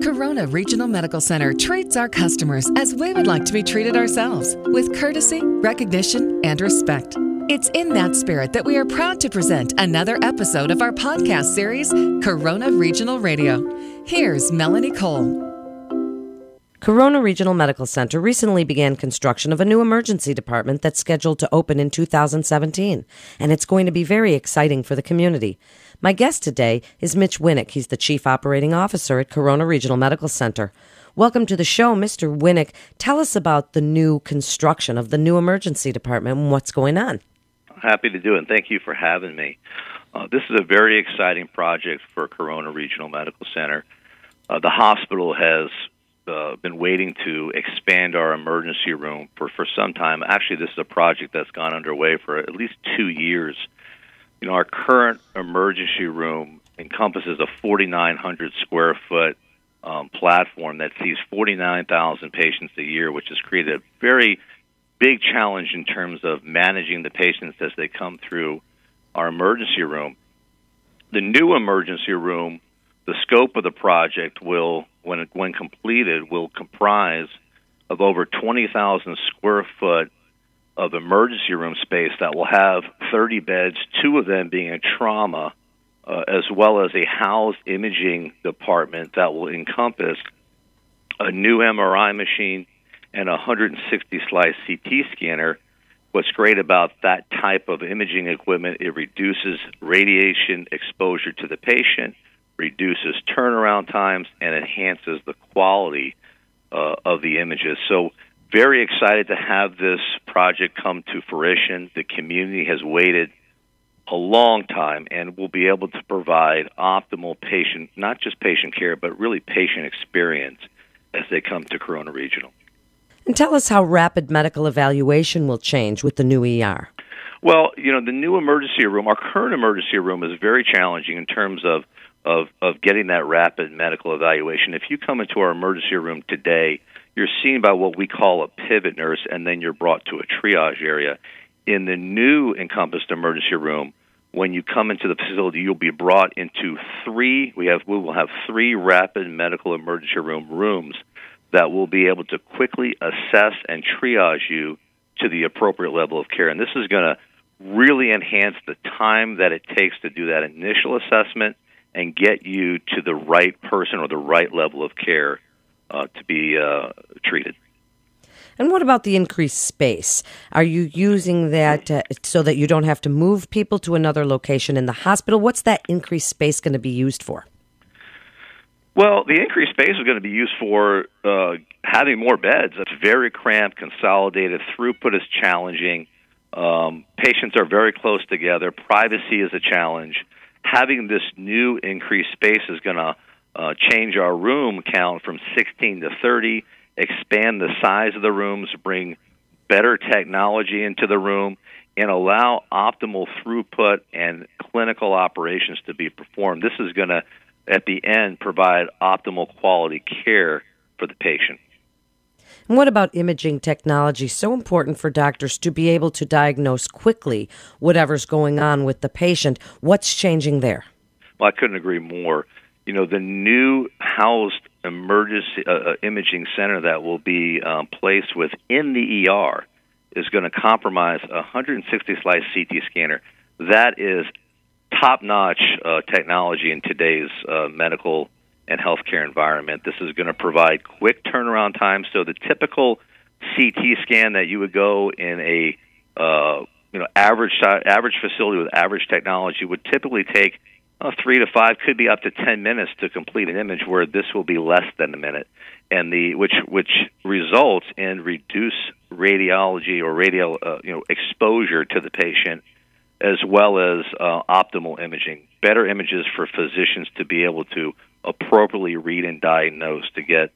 Corona Regional Medical Center treats our customers as we would like to be treated ourselves, with courtesy, recognition, and respect. It's in that spirit that we are proud to present another episode of our podcast series, Corona Regional Radio. Here's Melanie Cole. Corona Regional Medical Center recently began construction of a new emergency department that's scheduled to open in 2017, and it's going to be very exciting for the community. My guest today is Mitch Winnick. He's the Chief Operating Officer at Corona Regional Medical Center. Welcome to the show, Mr. Winnick. Tell us about the new construction of the new emergency department and what's going on. Happy to do it, and thank you for having me. This is a very exciting project for Corona Regional Medical Center. The hospital has been waiting to expand our emergency room for some time. Actually, this is a project that's gone underway for at least 2 years. You know, our current emergency room encompasses a 4,900 square foot platform that sees 49,000 patients a year, which has created a very big challenge in terms of managing the patients as they come through our emergency room. The new emergency room, the scope of the project will, when completed, will comprise of over 20,000 square foot of emergency room space that will have 30 beds, 2 of them being a trauma, as well as a housed imaging department that will encompass a new MRI machine and a 160-slice CT scanner. What's great about that type of imaging equipment, it reduces radiation exposure to the patient, reduces turnaround times, and enhances the quality of the images. So very excited to have this project come to fruition. The community has waited a long time, and we'll be able to provide optimal patient, not just patient care, but really patient experience as they come to Corona Regional. And tell us how rapid medical evaluation will change with the new ER. Well, you know, the new emergency room, our current emergency room is very challenging in terms of getting that rapid medical evaluation. If you come into our emergency room today, you're seen by what we call a pivot nurse, and then you're brought to a triage area. In the new encompassed emergency room, when you come into the facility, you'll be brought into we will have 3 rapid medical emergency room rooms that will be able to quickly assess and triage you to the appropriate level of care. And this is going to really enhance the time that it takes to do that initial assessment and get you to the right person or the right level of care to be treated. And what about the increased space? Are you using that so that you don't have to move people to another location in the hospital? What's that increased space going to be used for? Well, the increased space is going to be used for having more beds. It's very cramped, consolidated. Throughput is challenging. Patients are very close together. Privacy is a challenge. Having this new increased space is going to change our room count from 16 to 30, expand the size of the rooms, bring better technology into the room, and allow optimal throughput and clinical operations to be performed. This is going to, at the end, provide optimal quality care for the patient. And what about imaging technology? So important for doctors to be able to diagnose quickly whatever's going on with the patient. What's changing there? Well, I couldn't agree more. You know, the new housed emergency imaging center that will be placed within the ER is going to compromise a 160-slice CT scanner. That is top-notch technology in today's medical and healthcare environment. This is going to provide quick turnaround time. So the typical CT scan that you would go in a average facility with average technology would typically take 3 to 5, could be up to 10 minutes to complete an image, where this will be less than a minute, and which results in reduced radiology or exposure to the patient, as well as optimal imaging, better images for physicians to be able to appropriately read and diagnose to get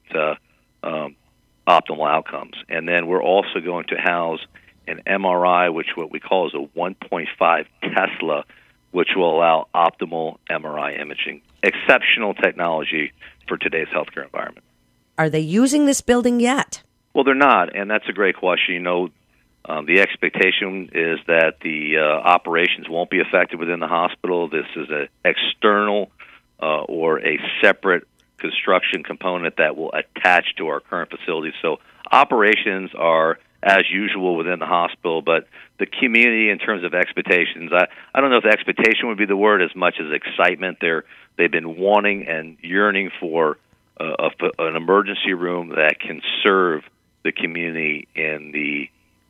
optimal outcomes. And then we're also going to house an MRI, which what we call is a 1.5 Tesla, which will allow optimal MRI imaging. Exceptional technology for today's healthcare environment. Are they using this building yet? Well, they're not, and that's a great question. You know, the expectation is that the operations won't be affected within the hospital. This is an external or a separate construction component that will attach to our current facility. So operations are as usual within the hospital, but the community, in terms of expectations, I don't know if expectation would be the word as much as excitement. They've been wanting and yearning for an emergency room that can serve the community in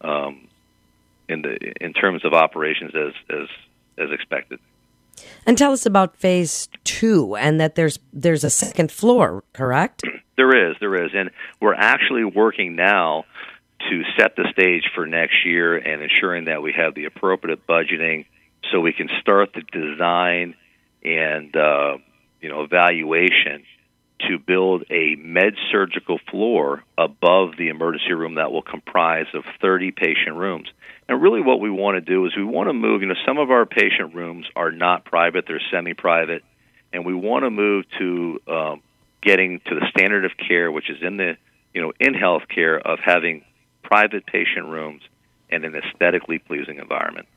terms of operations as expected. And tell us about phase 2, and that there's a second floor, correct? There is, and we're actually working now to set the stage for next year and ensuring that we have the appropriate budgeting so we can start the design and evaluation to build a med-surgical floor above the emergency room that will comprise of 30 patient rooms. And really what we want to do is we want to move, some of our patient rooms are not private, they're semi-private, and we want to move to getting to the standard of care, which is in healthcare, of having private patient rooms and an aesthetically pleasing environment.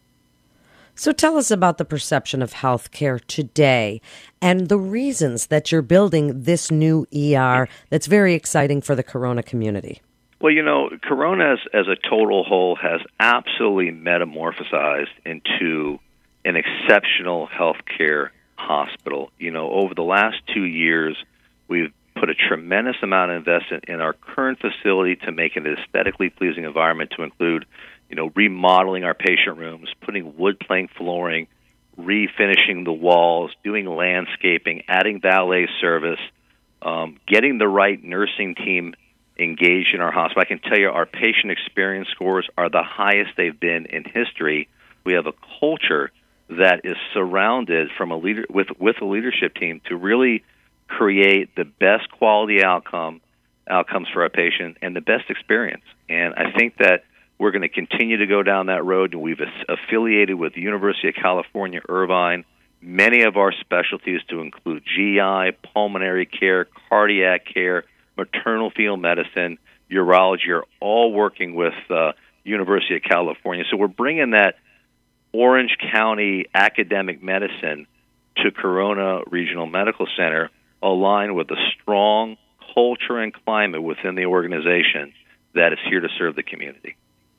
So tell us about the perception of healthcare today and the reasons that you're building this new ER that's very exciting for the Corona community. Well, Corona as a total whole has absolutely metamorphosized into an exceptional healthcare hospital. Over the last 2 years, we've put a tremendous amount of investment in our current facility to make it an aesthetically pleasing environment, to include remodeling our patient rooms, putting wood plank flooring, refinishing the walls, doing landscaping, adding valet service, getting the right nursing team engaged in our hospital. I can tell you our patient experience scores are the highest they've been in history. We have a culture that is surrounded with a leadership team to really create the best quality outcomes for our patient and the best experience. And I think that we're going to continue to go down that road, and we've affiliated with the University of California, Irvine. Many of our specialties, to include GI, pulmonary care, cardiac care, maternal fetal medicine, urology, are all working with University of California. So we're bringing that Orange County academic medicine to Corona Regional Medical Center, aligned with a strong culture and climate within the organization that is here to serve the community.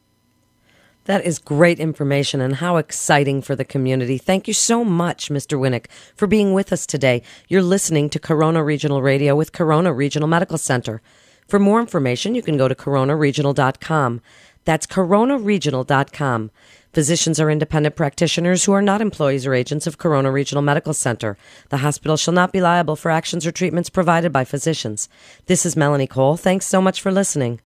That is great information, and how exciting for the community. Thank you so much, Mr. Winnick, for being with us today. You're listening to Corona Regional Radio with Corona Regional Medical Center. For more information, you can go to coronaregional.com. That's coronaregional.com. Physicians are independent practitioners who are not employees or agents of Corona Regional Medical Center. The hospital shall not be liable for actions or treatments provided by physicians. This is Melanie Cole. Thanks so much for listening.